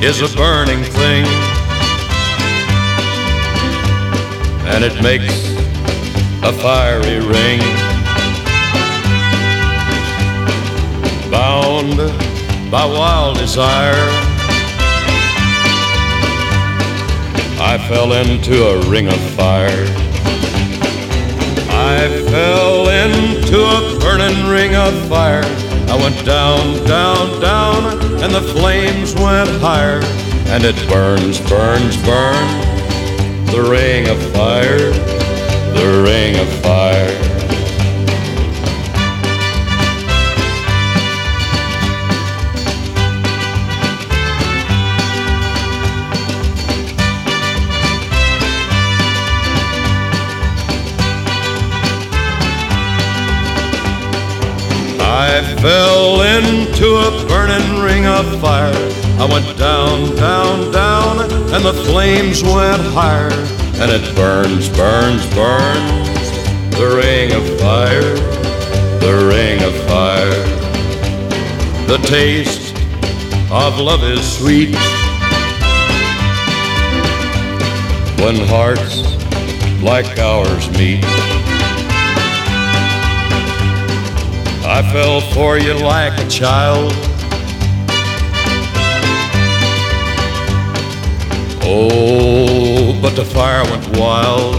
is a burning thing, and it makes a fiery ring. Bound by wild desire, I fell into a ring of fire. I fell into a burning ring of fire. I went down, down, down, and the flames went higher. And it burns, burns, burns, the ring of fire, the ring of fire. I fell into a burning ring of fire. I went down, down, down, and the flames went higher. And it burns, burns, burns, the ring of fire, the ring of fire. The taste of love is sweet when hearts like ours meet. I fell for you like a child. Oh, but the fire went wild.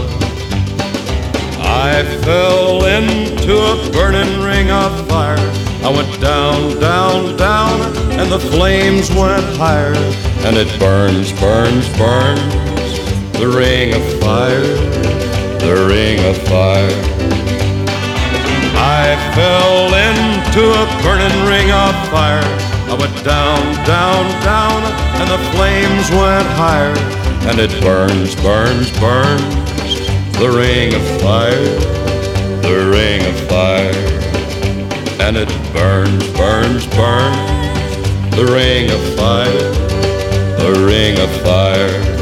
I fell into a burning ring of fire. I went down, down, down, and the flames went higher. And it burns, burns, burns, the ring of fire, the ring of fire. I fell into a burning ring of fire. I went down, down, down, and the flames went higher. And it burns, burns, burns, the ring of fire, the ring of fire. And it burns, burns, burns, the ring of fire, the ring of fire.